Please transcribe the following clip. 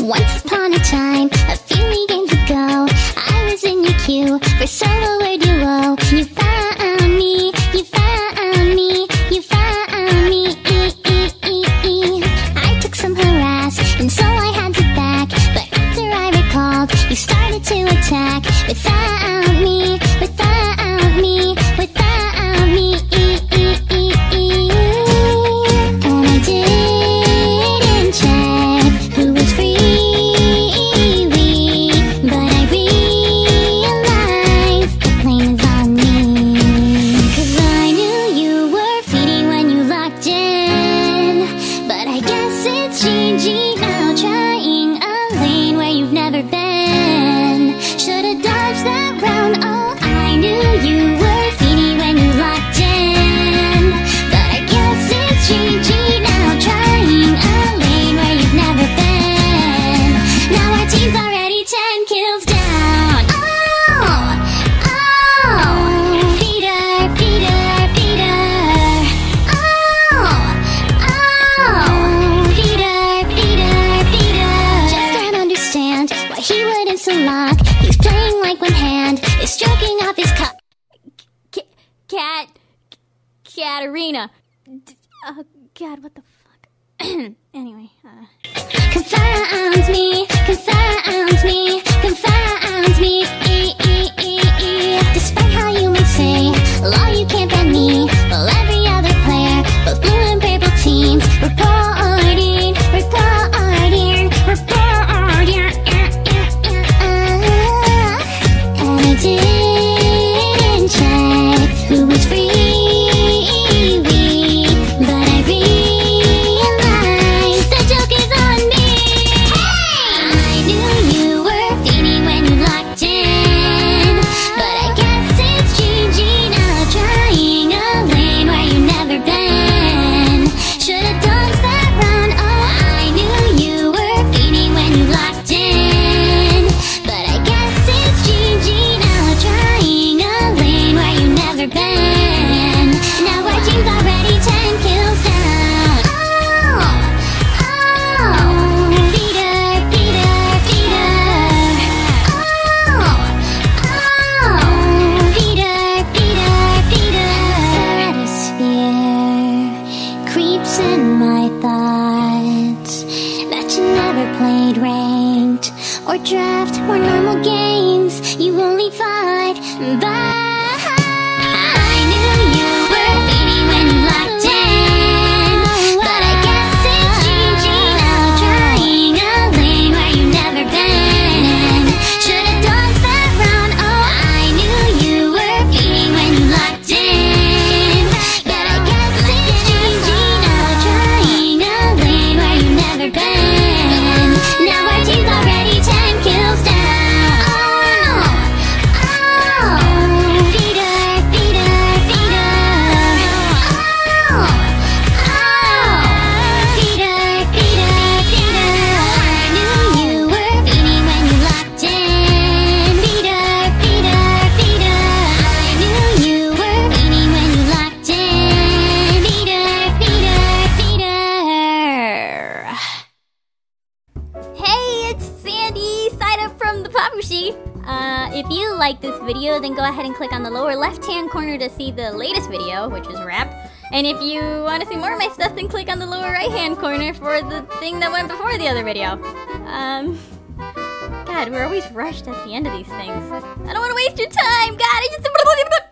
Once upon a time, a few games ago, I was in your queue for solo or duo. You found me, you found me, you found me. I took some harass, and so I had to back. But after I recalled, you started to attack. Without me, without me, without me. And I didn't check who was free, but I realized the blame is on me. 'Cause I knew you were feeding when you locked in, but I guess it's GG now, trying a lane where you've never been. Should've dodged that round. Oh, I knew you were feeding when you locked in, but I guess it's GG now, trying a lane where you've never been. Now our team's already 10 kills down. Oh, oh, feeder, feeder, feeder. Oh, oh, feeder, feeder, feeder. Just can't understand why he wouldn't so lock. He's playing like one hand is stroking off his cup. Katarina. Oh God, what the fuck? Anyway, Confounds me, confounds me, confounds me. Despite how you may say, law you can't ban me. Well, every other player, both blue and purple teams, reporting, reporting, reporting. And I didn't check who was free, but I realized the joke is on me. I knew you were feeding when you locked in, but I guess it's GG now, trying a lane where you've never been. Should've dodged that round. Oh, I knew you were feeding when you locked in, but I guess it's GG now, trying a lane where you've never been. Now our team's already 10 kills down. Oh, oh, feeder, feeder, feeder. Oh, oh, feeder, feeder, feeder. Stratosphere creeps in my thoughts that you never played ranked or draft or normal games. You only fight by. I knew you were feeding when you locked in, but I guess it's GG now, trying a lane where you've never been. Should've dodged that round. Oh, I knew you were feeding when you locked in, but I guess it's GG now, trying a lane where you've never been. Now our team's already 10 kills down. Oh, feeder, feeder, feeder. Oh, feeder, feeder, feeder. I knew you were feeding when you locked in. Feeder, feeder, feeder. I knew you were feeding when you locked in. Feeder, feeder, feeder. hey, it's Sandy, side up from the Papushi. If you like this video, then go ahead and click on the lower left-hand corner to see the latest video, which is Wrap. And if you want to see more of my stuff, then click on the lower right-hand corner for the thing that went before the other video. God, we're always rushed at the end of these things. I don't want to waste your time. God, I just...